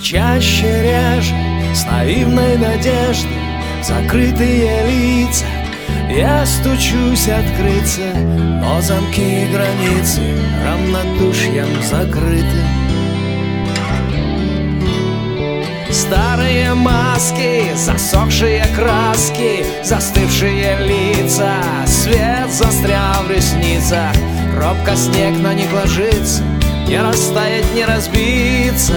чаще реже, с наивной надеждой, закрытые лица. Я стучусь открыться, но замки и границы равнодушием закрыты. Старые маски, засохшие краски, застывшие лица, свет застрял в ресницах. Робко снег на них ложится, не растаять, не разбиться.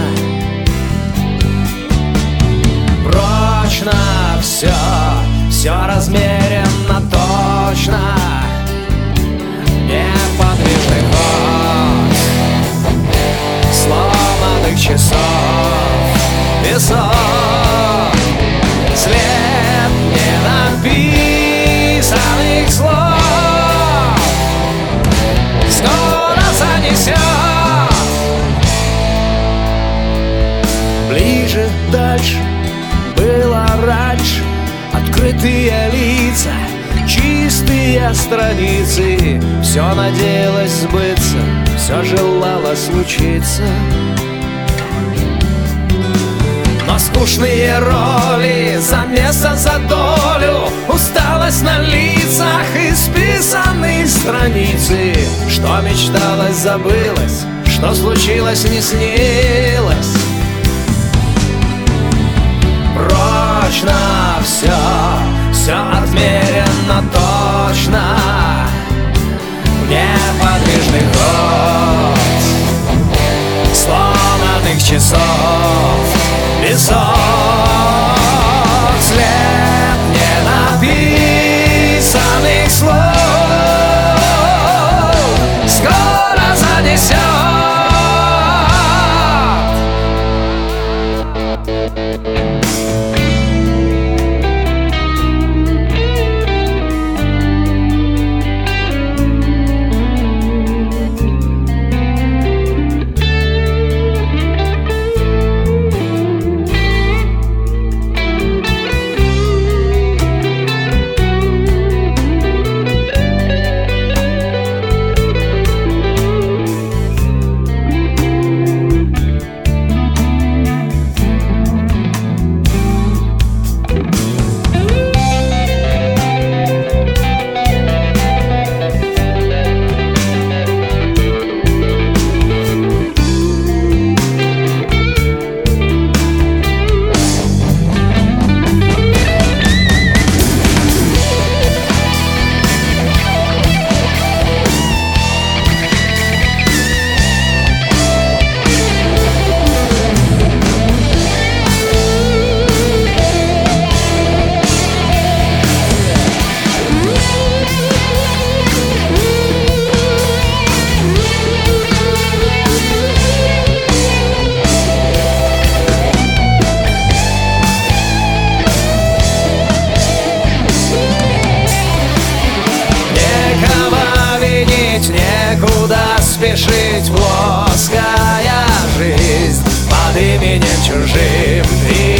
Прочно все размеренно точно, неподвижный ход сломанных часов, песок, след ненаписанных слов скоро занесет. Ближе, дальше было раньше, открытые лица, чистые страницы. Все надеялось сбыться, все желало случиться. Но скучные роли за место, за долю, усталость на лицах, исписанные страницы. Что мечталось, забылось, что случилось, не снилось. Прочно все отмерено точно, неподвижный ход сломанных часов, песок, след ненаписанных слов скоро занесет. Некуда спешить, плоская жизнь под именем чужим.